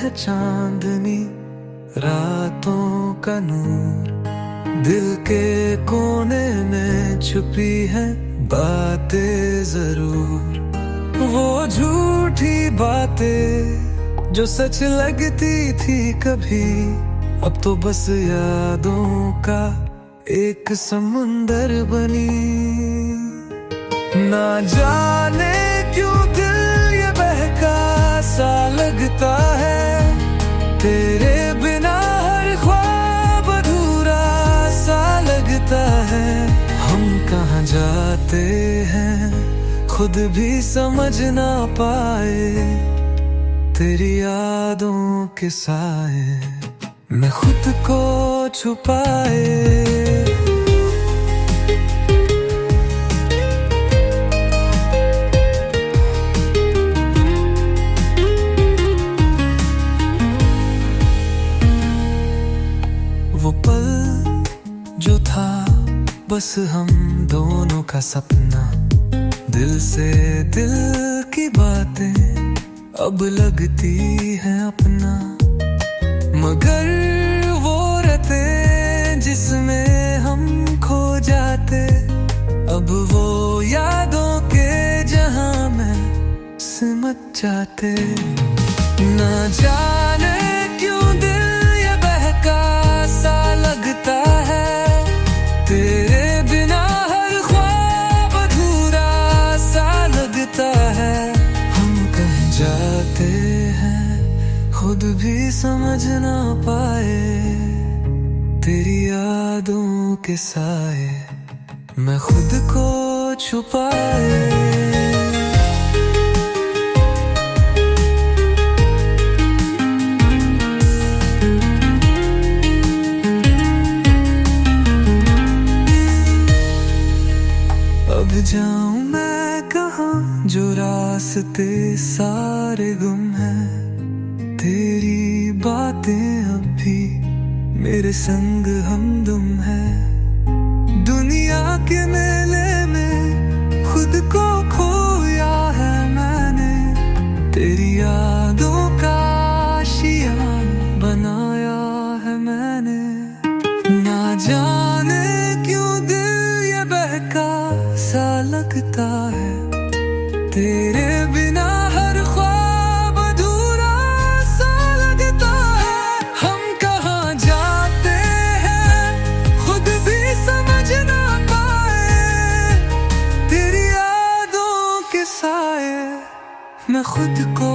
है चांदनी रातों का नूर, दिल के कोने में छुपी है बातें जरूर। वो झूठी बातें जो सच लगती थी कभी, अब तो बस यादों का एक समुंदर बनी। ना जाने क्यों दिल ये बहका सा लगता है, तेरे बिना हर ख्वाब अधूरा सा लगता है। हम कहाँ जाते हैं खुद भी समझ ना पाए, तेरी यादों के साए मैं खुद को छुपाए। वो पल जो था बस हम दोनों का सपना, दिल से दिल की बातें अब लगती हैं अपना। मगर वो रातें जिसमें हम खो जाते, अब वो यादों के जहां में सिमट जाते। ना जाने क्यों दिल ये बहका सा लगता है, तेरे बिना हर ख्वाब अधूरा सा लगता है। हम कहीं जाते हैं खुद भी समझ ना पाए, तेरी यादों के साए मैं खुद को छुपाए। अब जाऊं मैं कहाँ जो रास्ते सारे गुम हैं, तेरी बातें अब भी मेरे संग हमदम है। दुनिया के मेले में खुद को खोया है मैंने, तेरी यादों का आशियाँ बनाया है मैंने। ना जाने क्यों दिल ये बहका सा लगता है, तेरे बिना हर ख्वाब अधूरा सा लगता है। हम कहाँ जाते हैं खुद भी समझ ना पाए, तेरी यादों के साए मैं खुद को